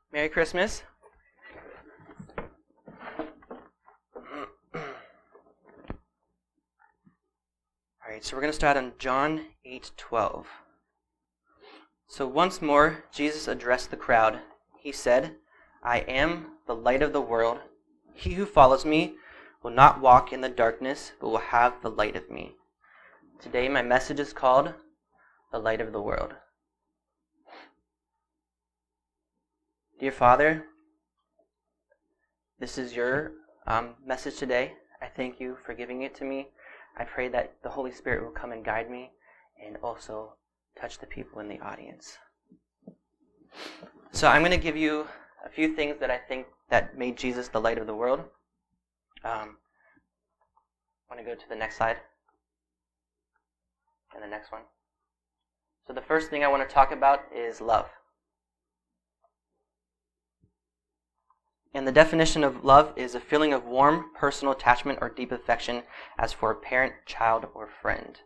Merry Christmas. All right, so we're going to start on John 8:12. So once more, Jesus addressed the crowd. He said, "I am the light of the world. He who follows me will not walk in the darkness, but will have the light of me." Today, my message is called The Light of the World. Dear Father, this is your message today. I thank you for giving it to me. I pray that the Holy Spirit will come and guide me and also touch the people in the audience. So I'm going to give you a few things that I think that made Jesus the light of the world. Want to go to the next slide? And the next one. So the first thing I want to talk about is love. And the definition of love is a feeling of warm, personal attachment or deep affection as for a parent, child, or friend.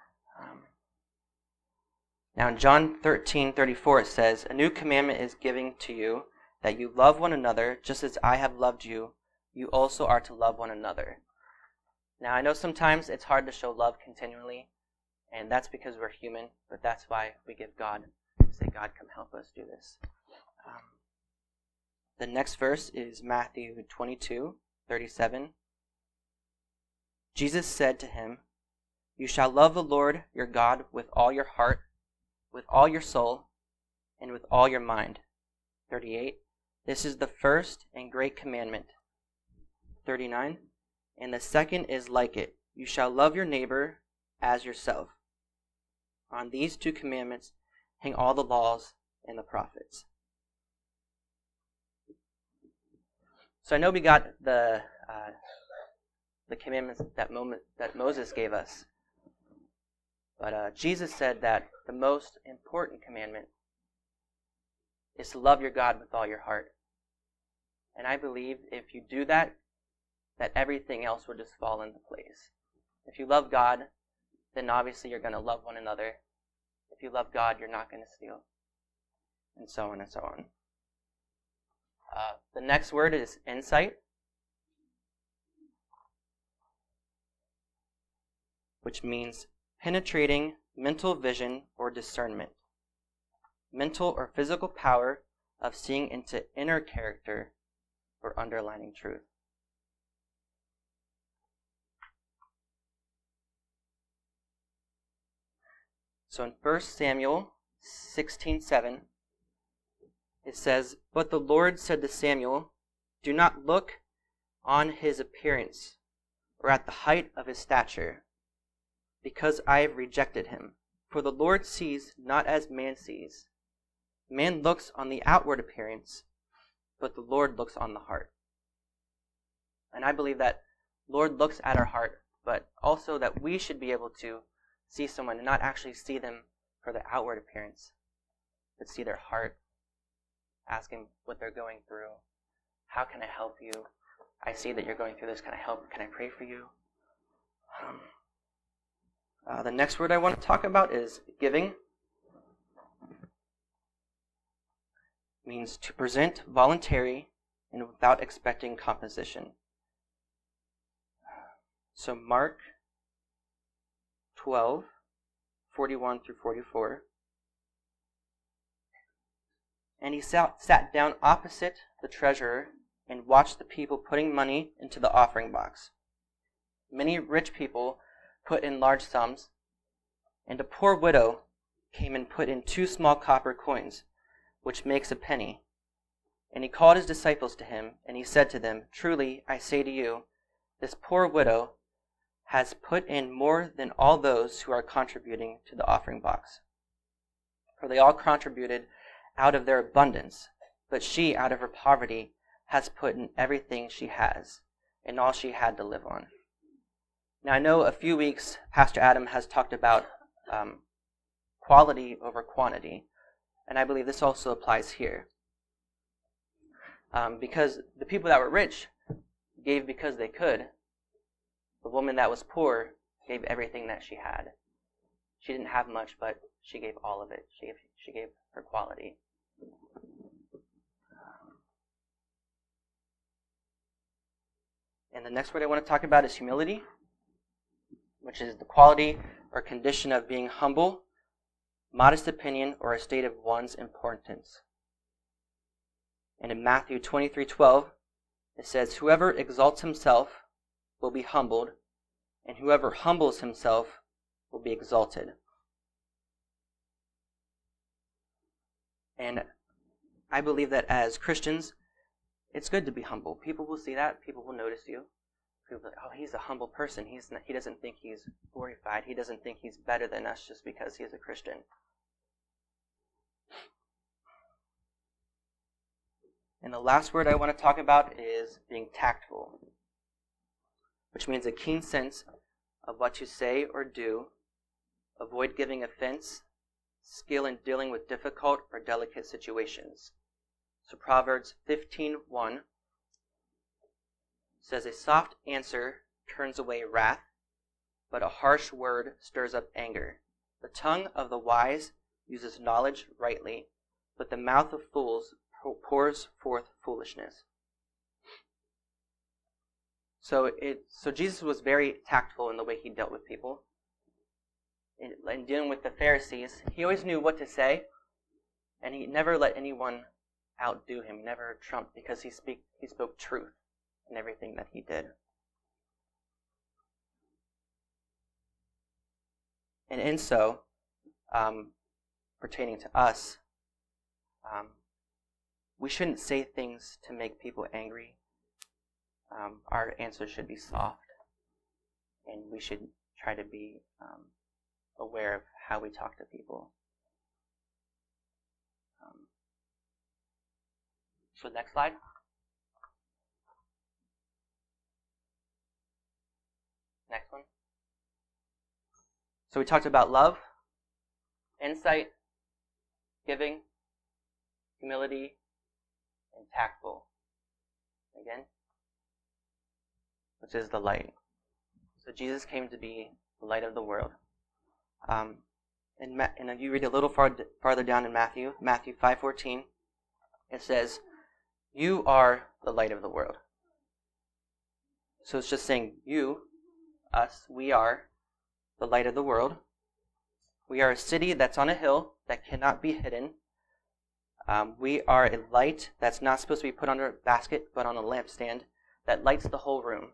Now in John 13:34 it says, "A new commandment is given to you, that you love one another, just as I have loved you, you also are to love one another." Now I know sometimes it's hard to show love continually, and that's because we're human, but that's why we give God, say, "God, come help us do this." The next verse is Matthew 22:37. Jesus said to him, "You shall love the Lord your God with all your heart, with all your soul, and with all your mind." 38. This is the first and great commandment. 39. And the second is like it. You shall love your neighbor as yourself. On these two commandments hang all the laws and the prophets. So I know we got the commandments that Moses gave us. But Jesus said that the most important commandment is to love your God with all your heart. And I believe if you do that, that everything else will just fall into place. If you love God, then obviously you're going to love one another. If you love God, you're not going to steal. And so on and so on. The next word is insight, which means penetrating mental vision or discernment, mental or physical power of seeing into inner character or underlining truth. So in 1 Samuel 16:7, it says, "But the Lord said to Samuel, do not look on his appearance or at the height of his stature, because I have rejected him. For the Lord sees not as man sees. Man looks on the outward appearance, but the Lord looks on the heart." And I believe that Lord looks at our heart, but also that we should be able to see someone and not actually see them for the outward appearance, but see their heart, asking what they're going through. How can I help you? I see that you're going through this. Can I help? Can I pray for you? The next word I want to talk about is giving. It means to present voluntary and without expecting compensation. So Mark 12:41-44. And he sat down opposite the treasurer and watched the people putting money into the offering box. Many rich people put in large sums, and a poor widow came and put in 2 small copper coins, which makes a penny. And he called his disciples to him, and he said to them, "Truly, I say to you, this poor widow has put in more than all those who are contributing to the offering box. For they all contributed out of their abundance, but she, out of her poverty, has put in everything she has, and all she had to live on." Now I know a few weeks Pastor Adam has talked about quality over quantity, and I believe this also applies here. Because the people that were rich gave because they could. The woman that was poor gave everything that she had. She didn't have much, but she gave all of it. She gave her quality. And the next word I want to talk about is humility, which is the quality or condition of being humble, modest opinion, or a state of one's importance. And in Matthew 23:12, it says, "Whoever exalts himself will be humbled, and whoever humbles himself will be exalted." And I believe that as Christians, it's good to be humble. People will see that. People will notice you. People will be like, oh, he's a humble person. He doesn't think he's glorified. He doesn't think he's better than us just because he's a Christian. And the last word I want to talk about is being tactful, which means a keen sense of what to say or do, avoid giving offense, skill in dealing with difficult or delicate situations. So Proverbs 15:1 says, "A soft answer turns away wrath, but a harsh word stirs up anger. The tongue of the wise uses knowledge rightly, but the mouth of fools pours forth foolishness." So Jesus was very tactful in the way he dealt with people. In dealing with the Pharisees, he always knew what to say, and he never let anyone outdo him, never trumped, because he spoke truth in everything that he did. And in so, pertaining to us, we shouldn't say things to make people angry. Our answers should be soft, and we should try to be aware of how we talk to people. So next slide. Next one. So we talked about love, insight, giving, humility, and tactful. Again, which is the light. So Jesus came to be the light of the world. And if you read a little farther down in Matthew 5:14, it says, "You are the light of the world." So it's just saying you, us, we are the light of the world. We are a city that's on a hill that cannot be hidden. We are a light that's not supposed to be put under a basket, but on a lampstand that lights the whole room.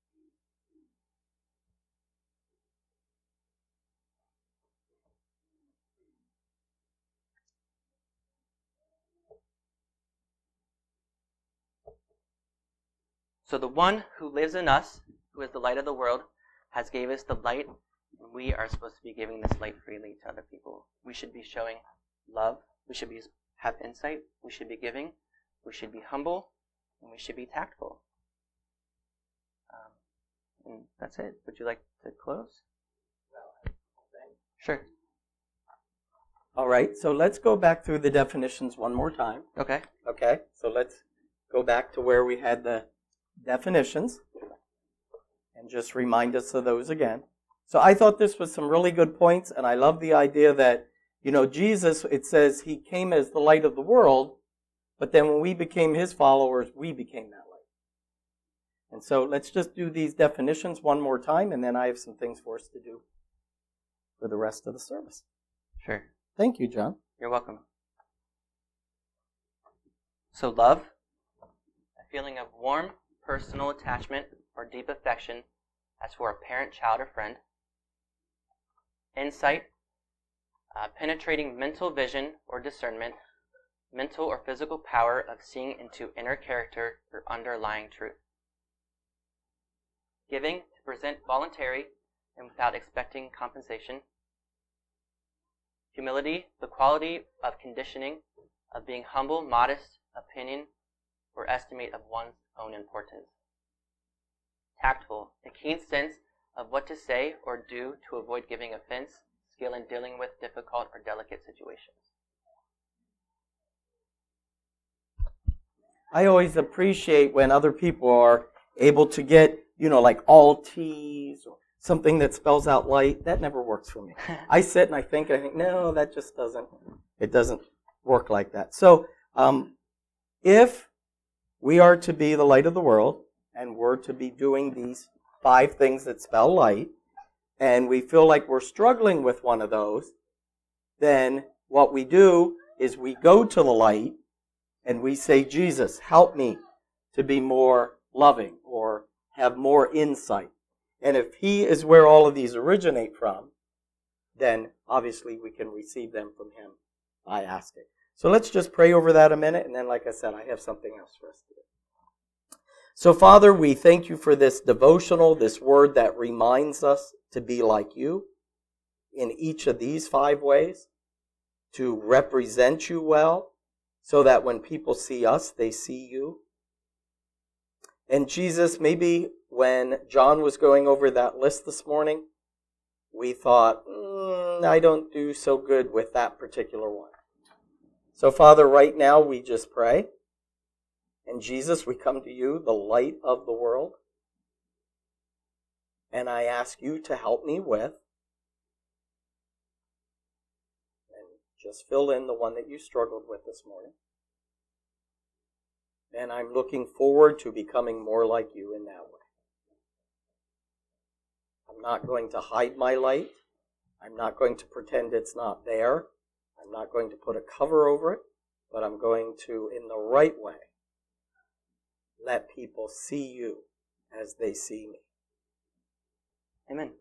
So the one who lives in us, who is the light of the world, has gave us the light, and we are supposed to be giving this light freely to other people. We should be showing love. We should have insight. We should be giving. We should be humble, and we should be tactful. And that's it. Would you like to close? Sure. All right, so let's go back through the definitions one more time. Okay. Okay, so let's go back to where we had the definitions and just remind us of those again. So I thought this was some really good points, and I love the idea that, Jesus, it says he came as the light of the world, but then when we became his followers, we became that light. And so let's just do these definitions one more time, and then I have some things for us to do for the rest of the service. Sure. Thank you, John. You're welcome. So love, a feeling of warm, personal attachment or deep affection as for a parent, child, or friend. Insight, penetrating mental vision or discernment, mental or physical power of seeing into inner character or underlying truth. Giving, to present voluntary and without expecting compensation. Humility, the quality of conditioning of being humble, modest, opinion, or estimate of one's own importance. Tactful, a keen sense of what to say or do to avoid giving offense, skill in dealing with difficult or delicate situations. I always appreciate when other people are able to get, like all T's or something that spells out light. That never works for me. I sit and I think, no, that just doesn't work like that. So, if we are to be the light of the world, and we're to be doing these 5 things that spell light, and we feel like we're struggling with one of those, then what we do is we go to the light and we say, Jesus, help me to be more loving or have more insight. And if He is where all of these originate from, then obviously we can receive them from Him by asking. So let's just pray over that a minute, and then, like I said, I have something else for us to do. So, Father, we thank You for this devotional, this word that reminds us to be like You in each of these 5 ways, to represent You well, so that when people see us, they see You. And Jesus, maybe when John was going over that list this morning, we thought, I don't do so good with that particular one. So, Father, right now we just pray. And Jesus, we come to You, the light of the world. And I ask You to help me with, and just fill in the one that you struggled with this morning. And I'm looking forward to becoming more like You in that way. I'm not going to hide my light. I'm not going to pretend it's not there. I'm not going to put a cover over it, but I'm going to, in the right way, let people see You as they see me. Amen.